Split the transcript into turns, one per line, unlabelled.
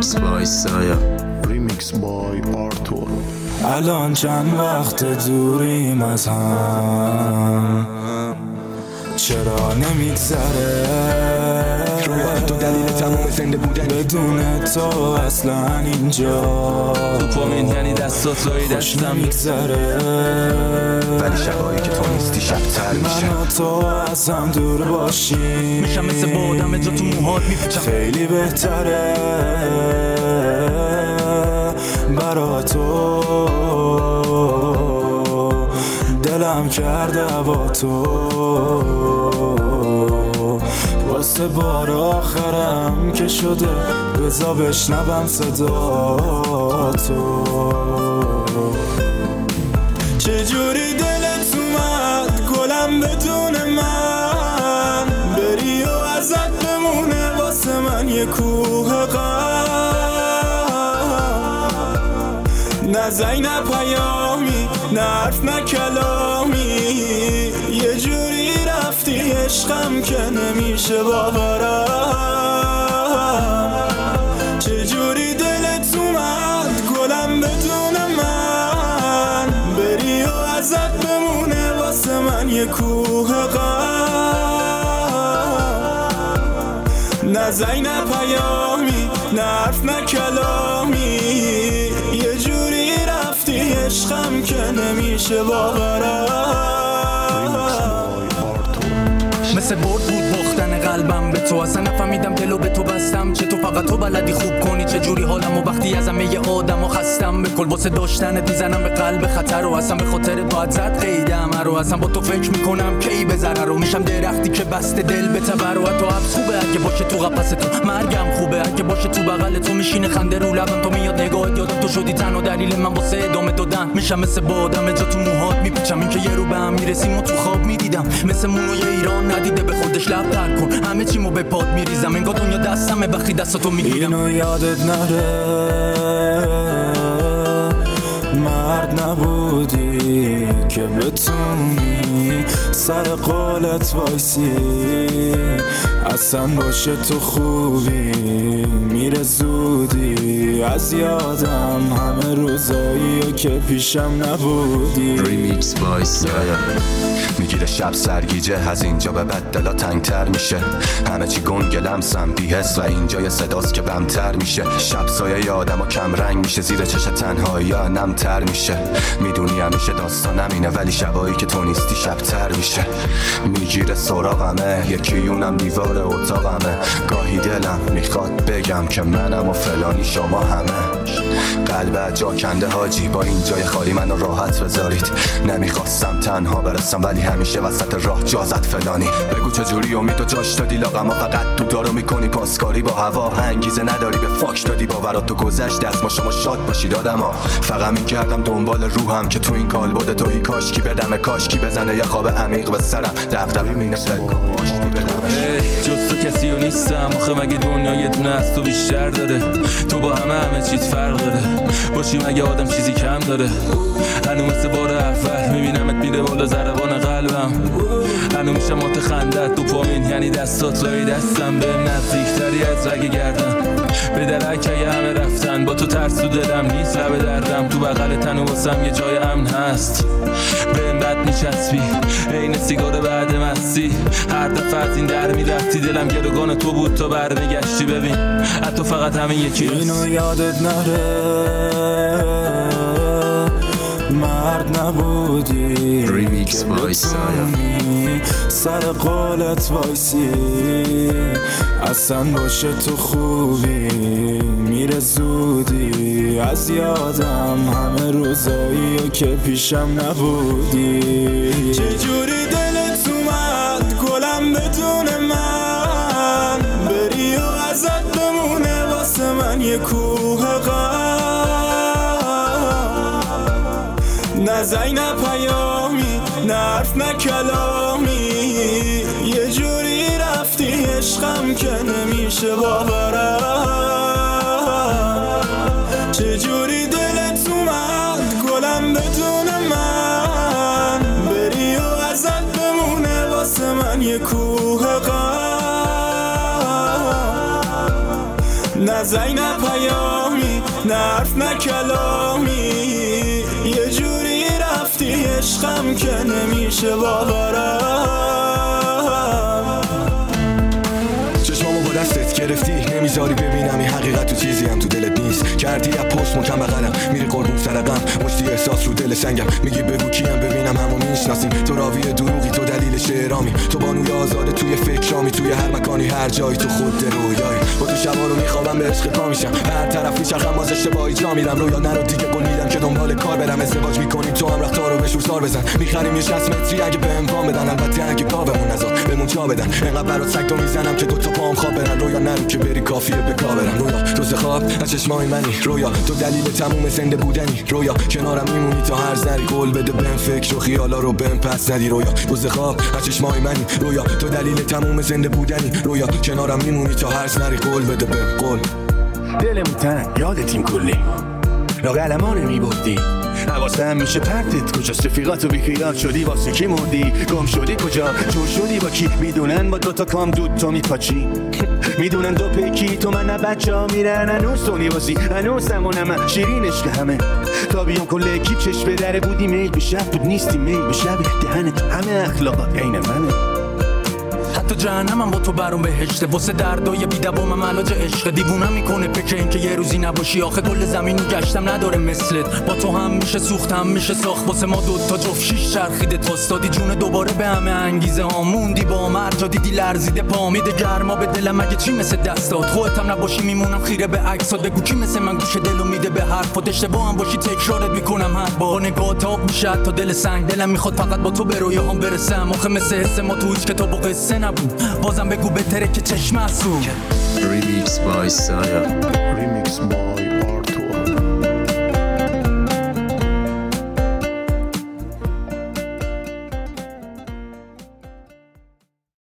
Remix by Saya.
Remix by Arthur.
الان چند وقت دوریم از هم، چرا نمیگذره
تو دلیل تمام زنده بودن
بدون تو اصلا اینجا
تو پامین یعنی دستات لای دستم
میگذره،
ولی شبایی که تو نیستی شب‌تر میشه.
من و تو از هم دور باشیم
میشم مثل بادم جو تو موهات میپیچم،
خیلی بهتره برا تو دلم کرده با تو، واسه بار آخرم که شده بزا بشنبم صدا تو. چجوری دلت اومد گلم بدون من بری و ازت بمونه واسه من یه کوه غم، نه زنگ نه پیامی نه حرف نه کلامی، یه جوری رفتی عشقم که نمیشه باورم. چجوری دلت اومد گلم بدون من بری و ازت بمونه واسه من یه کوه غم، نه زنگ نه پیامی نه حرف نه کلامی، یه جوری رفتی عشقم که نمیشه باورم.
مثل برد بود باختن قلبم به تو، اصلا نفهمیدم دلو به تو بستم، چه تو فقط تو بلدی خوب کنی چه جوری حالم و وقتی از همه آدمو خستم، به کل واسه داشتنت میزنم به قلب خطر و اصلا به خاطر باید زد قیدم رو، اصلا با تو فکر میکنم کی به ضرر رو، میشم درختی که بسته دل به تبر و تو حبس خوبه اگه باشه تو قفس تو، مرگم خوبه اگه باشه تو بغل تو، میشینه خنده رو لبم تو میاد نگاهت یادم تو شدی تنها دلیل من واسه ادامه دادن، میشم مثل بادم جو تو موهات میپیچم، این که یه رو به هم میرسیم و تو خواب میدیدم، مثل مونوی ایران ندیده به خودش لب تر کن، همه چیمو به پاد میریزم انگار دنیا دستمه وقتی دستاتو میگیرم.
اینو یادت نره مرد نبودی که بتونی سر قولت وایسی، اصلا باشه تو خوبی میره زودی، از یادم همه روزایی که پیشم نبودی.
Remix by Saya.
میگیره شب سرگیجه از اینجا به بعد دلا تنگتر میشه، همه چی گنگ لمسم بی‌حس و اینجا یه صداست که بمتر میشه، شب سایه آدمو کم رنگ میشه، زیر چش تنهایی ها نمتر میشه، میدونی همیشه داستان همینه ولی شبایی که تو نیستی شبتر میشه، میگیره سراغمه یکی اونم دیوار اتاقمه، گاهی دلم میخواد بگم که منم و فلانی شما همه، قلب جا کنده حاجی با این جای خالی منو راحت بذارید، نمیخواستم تنها برسم ولی همیشه وسط راه جازت فلانی، بگو چجوری امید و جاش دادی لاغما فقط تو دارو میکنی پاسکاری با هوا، انگیزه نداری به فاک دادی باورات تو گذشت دست ما شما شاد باشید آدما، فقط میکردم دنبال روحم که تو این کالبد توهی کاشکی بدم کاشکی بزنه یه خواب عمیق به سرم دغدغه مینه
جز تو کسی رو نیستم آخه مگه دنیا یه دونه از تو بیشتر داره، تو با همه چیز فرق داره، باشی مگه آدم چیزی کم داره، هنو مثل بار اول میبینمت میره بالا ضربان قلبم، هنو میشه مات خندت تو پامین یعنی دستات لای دستم، به نزدیکتری از رگ گردن به درک همه رفتن، با تو ترس تو دلم نیست لب دردم، تو بغل تن و واسم یه جای امن هست، بهم بد میچسبی عین سیگار بعد مستی، هر دفعه از این در میرفتی دلم گروگان تو بود تا برمیگشتی، ببین حتی فقط همین یکی
اینو یادت نره مرد نبودی
Remix by Saya.
سر قولت وایسی، اصلا باشه تو خوبی میره زودی، از یادم همه روزایی که پیشم نبودی. چجوری دلت اومد گلم بدون من بری و ازت بمونه واسه من یه کوه غم، نه زنگ نه پیامی نه حرف نه کلامی، یه جوری رفتی عشقم که نمیشه باورم. چجوری دلت اومد گلم بدون من بری و ازت بمونه واسه من یه کوه غم، نه زنگ نه پیامی نه حرف نه کلامی یه جوری رفتی عشقم که نمیشه باورم
چشمامو با دستت گرفتی نمیذاری ببینم این حقیقت تو چیزی هم تو دلت نیست کردی از پشت مکم بغلم میری قربون سرقم مشتی احساس رو دل سنگم میگی بگو کیم ببینم همو میشناسیم تو راوی دروغی تو دلیل شعرامی تو بانوی آزاده توی فکرامی توی هر مکانی هر جایی تو خود رویایی با تو شبا رو میخوابم به عشق پا میشم هر طرف میچرخم باز اشتباهی جا میرم رویا نرو دیگه قول میدم که دنبال کار برم ازدواج میکنیم تو هم رفتار رو بشور سار بزن میخریم یه 60 متری اگه بهم وام بدن البته اگه گاومون نذار بهمون جا بدن انقدر برات سگ تو میزنم که دو تا پام خواب برن رویا نرو که بری کافیه به کار برم رویا تو خواب از چشمای منی رویا تو دلیل تموم زنده بودنی رویا کنارم میمونی تا هر ذری قول بده بهم فکر و خیالا رو بهم پس ندی رویا تو خواب از چشمای منی رویا تو دلیل تموم زنده بودنی رویا کنارم میمونی تا هر ذری قول بده بهم قول
دلمون تنگ یادتیم کلی لاقلمان میبردی حواسم میشه پرتت کجاست رفیقات و بیخیرات شدی واسه کی مردی گم شدی کجا جور شدی با کی میدونن با دوتا کام دود تو میپاچی میدونن دو پیکی تو من نه بچه ها میرن هنوز تو نیوازی هنوز همونم شیرین عشق همه تا بیام کل اکیب چشم به دره بودی میل به شب بود نیستی میل به شب دهنت همه اخلاقات عین منه
حتی جهنمم با تو برام بهشته واسه دردای بی‌دوامم علاج عشق دیوونم میکنه فکر این که یه روزی نباشی آخه کل زمین رو گشتم نداره مثلت با تو هم میشه سوخت هم میشه ساخت واسه ما دوتا جفت شیش چرخیده تاستادی جون دوباره به همه انگیزه ها موندی با مرجا دیدی لرزیده پامیده گرما به دلم مگه چی مثل دستات خودت هم نباشی میمونم خیره به عکسات بگو کی مثل من گوش دلو میده به حرفات اشتباه هم باشی تکرارت میکنم هر بار نگاه تاب میشه تا دل سنگ دلم میخواد فقط با تو به رویاهام برسم آخه مثل حس ما تو هیچ کتاب و قصه نبود بازم بگو بهتره که چشم اسو
Remix by Saya.
Remix by Arthur.